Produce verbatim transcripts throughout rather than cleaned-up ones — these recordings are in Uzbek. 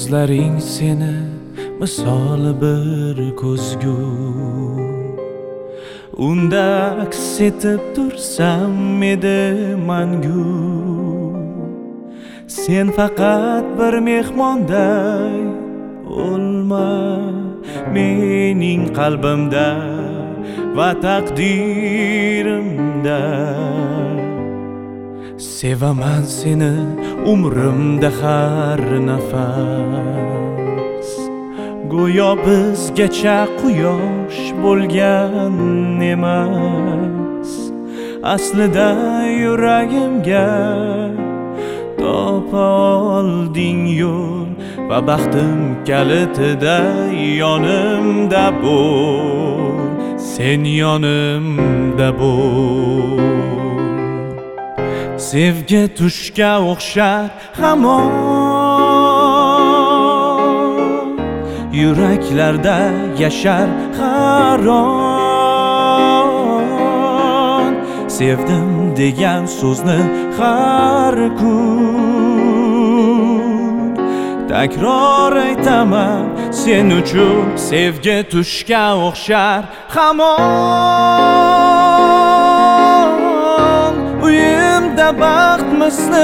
ko'zlaring seni misoli bir ko'zgu, unda aks etib tursam edi mangu. Sen faqat bir mehmonday olma mening qalbimda va taqdirimda. Sevaman seni umrimda har nafas, go'yo bizgacha quyosh bo'lgan emas. Aslida yuragimga topa olding yo'l va baxtim kalitida yonimda bo'l, sen yonimda bo'l. Sevgi tushga o'xshar hamon, yuraklarda yashar haron. Sevdim degan so'zni har kun takror aytaman sen uchun. Sevgi tushga o'xshar hamon, uyimda baxt misli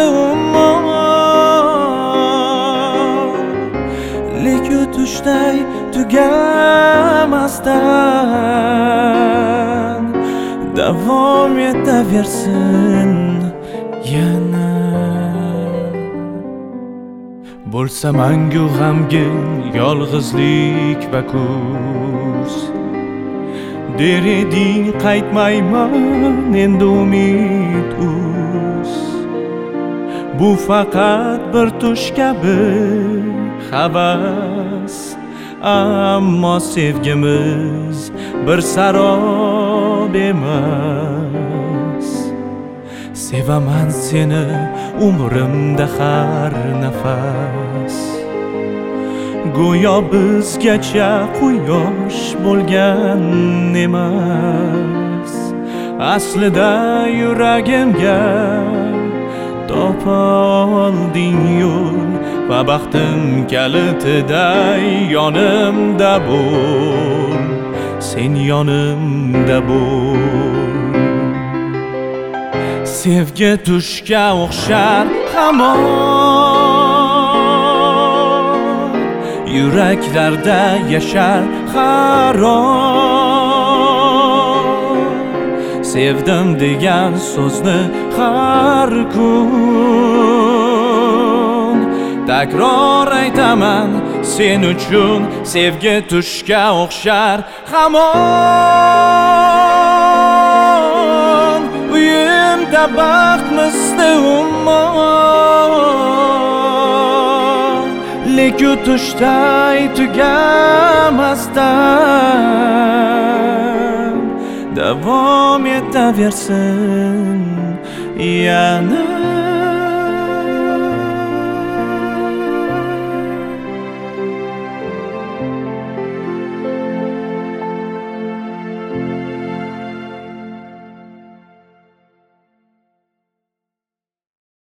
ummon. Lekin tushday tugamasdan davom etaversin yana. Bo'lsa mangu g'amgin yolg'izlik va kuz, der eding qaytmayman endi umid uz. Bu faqat bir tush kabi havas, ammo sevgimiz bir sarob emas. Sevaman seni umrimda har nafas, go'yo bizgacha quyosh bo'lgan emas. Aslida yuragimga topa olding yo'l va baxtim kalitida yonimda bo'l, sen yonimda bo'l. Sevgi tushga o'xshar hamon, yuraklarda yashar haron. Sevdim degan so'zni har kun takror aytaman sen uchun. Sevgi tushga o'xshar hamon, uyimda baxt misli ummon. Lekin tushday tugamasdan davom etaversin yana.